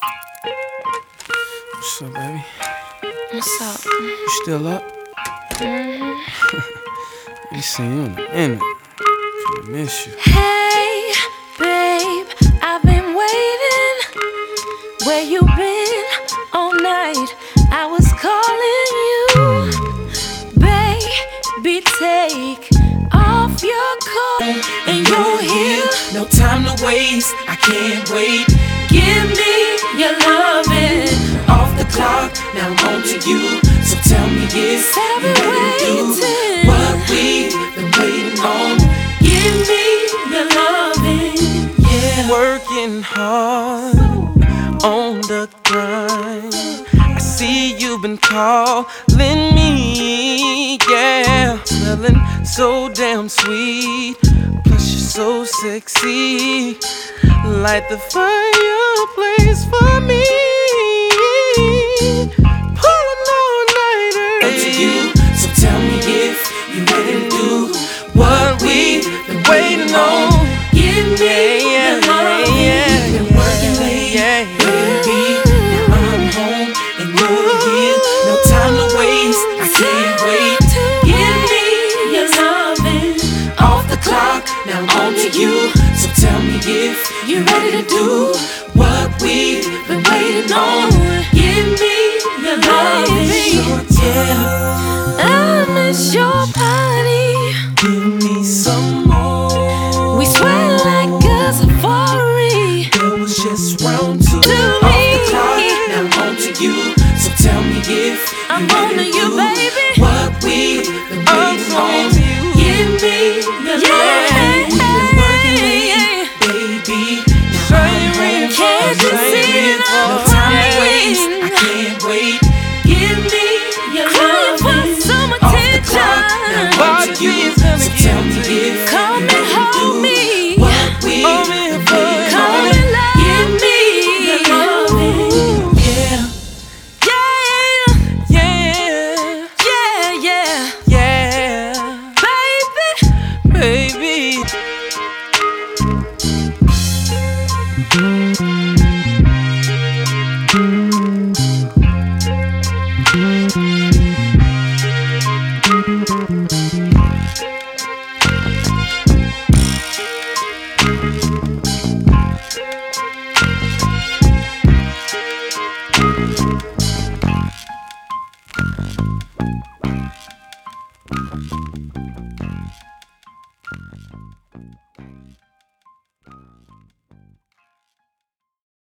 What's up, baby? What's up? You still up? Ain't seen you in a minute. I miss you. Hey, babe, I've been waiting. Where you been all night? I was calling you. Baby, take off your coat and you're here. No time to waste, I can't wait. Give me your loving. Off the clock, now I'm on to you. So tell me if I've you been ready to do waiting. what we've been waiting on. Give me your loving. Yeah, working hard on the grind. I see you've been calling me, yeah. Smelling so damn sweet, plus you're so sexy. Light the fireplace for me. Pull an all-nighter to you. So tell me if you ready to do what we've been waiting on. Give me your loving. Been working late, baby. Now I'm home and you're here. No time to waste, I can't wait. Give me your loving. Off the clock, now I'm on to you. So tell me if You ready to do what we've been waiting on. Give me your loving. Yeah, I miss your body. give me some more. We sweat like a safari. It was just round two. To Off the me. clock, now I'm on to you. So tell me if I'm you on ready to to you, do baby. what we've been waiting on. Give me your loving. Baby, now I'm home. Can't you see it No all? time to waste, I can't wait. Give me your loving. For some Off the clock, now attention. I'm on to you. So tell me if Come you and ready to hold do me. what we've been waiting Come on. and love Give me your loving. Yeah, Yeah, yeah, yeah, yeah. yeah, Baby. baby.